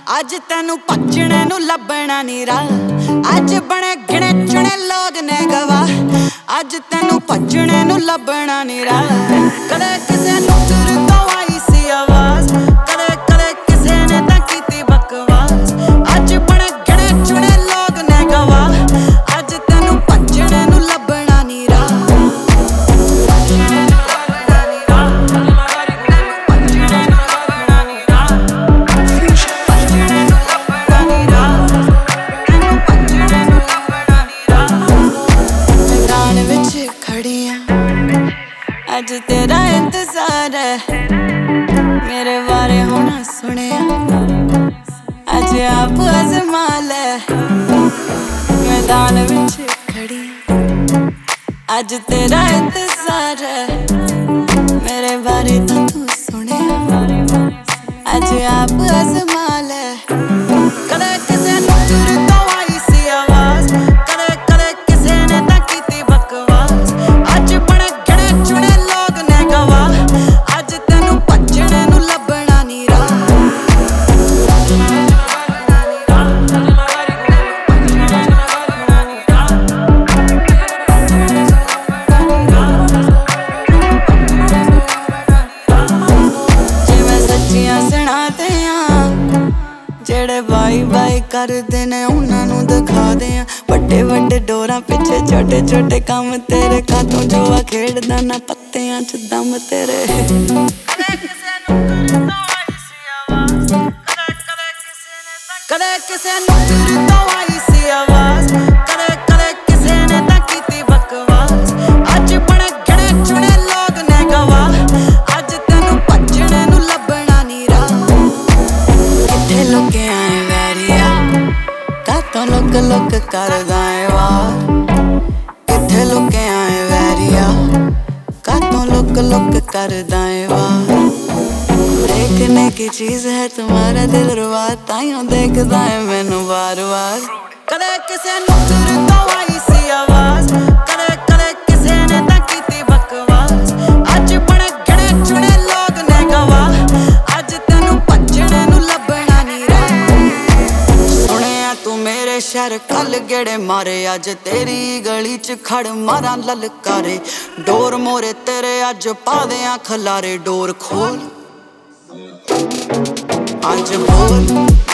ਅੱਜ ਤੈਨੂੰ ਭੱਜਣੇ ਨੂੰ ਲੱਭਣਾ ਨੀ ਰਾਹ। ਅੱਜ ਬਣੇ ਗਿਣੇ ਚੁਣੇ ਲੋਕ ਨੇ ਗਵਾਹ। ਅੱਜ ਤੈਨੂੰ ਭੱਜਣੇ ਨੂੰ ਲੱਭਣਾ ਨੀ ਰਾਹ। ਕਦੇ ਕਿਸੇ ਨੂੰ ਦੂਰ ਤੋਂ ਆਈ ਸੀ ਆਵਾਜ਼, ਕਦੇ ਕਦੇ ਕਿਸੇ ਨੇ ਤਾਂ ਕੀਤੀ ਬਕਵਾਸ। ਅੱਜ ਬਣੇ ਗਿਣੇ ਚੁਣੇ ਲੋਕ ਨੇ ਗਵਾਹ। ਅੱਜ ਤੈਨੂੰ ਭੱਜਣੇ ਨੂੰ ਲੱਭਣਾ ਨੀ ਰਾਹ। ਅੱਜ तेरा इंतजार है, मेरे बारे होना सुनिया अज आप आजमा ले। मैदान विच खड़ी अज तेरा इंतजार है, मेरे बारे तो तू सुनिया अज आप आजमा ले। कदे किसे नूं दूर तो आई सी आवाज, कदे कदे किसे ने तां कीती बकवास। अज बणे गिणे चुणे लोग ने गवाह। अज तैनूं भज्जणे नूं लभणा नी राह। जिवें सच्चियां सुणाते जेड़े बाई बाई करदे ने उन्हां नूं दिखादे आ। वड्डे वड्डे डोरां पिछे छोटे छोटे कम तेरे खातों जुआ खेड़दा ना पत्तियां च दम तेरे। कदे किसे नूं दूर तो आई सी आवाज, कदे कदे किसे ने तां कीती बकवास। अज बणे गिणे चुणे लोग ने गवाह। अज तैनूं भज्जणे नूं लभणा नी राह। कित्थे लुके आए वैरिया, कातों लुक लुक करदा ऐ वार। कित्थे लुके आए वैरिया, कातों लुक लुक करदा ऐ वार। देखने की चीज है तुम्हारा दिल रुबा, ताइयों देखदा है मैनू बार बार। कदे किसे नूं दूर तो आई सी आवाज, कदे कदे किसे ने तां कीती बकवास। अज बणे गिणे चुणे लोग ने गवाह। अज तैनूं भज्जणे नूं लभणा नी राह। सुणिया तू मेरे शहर कल गेड़े मारे, अज तेरी गली च खड़ मारां ललकारे। डोर मोरे तेरे अज पा देआं खलारे। डोर खोल अज बोल।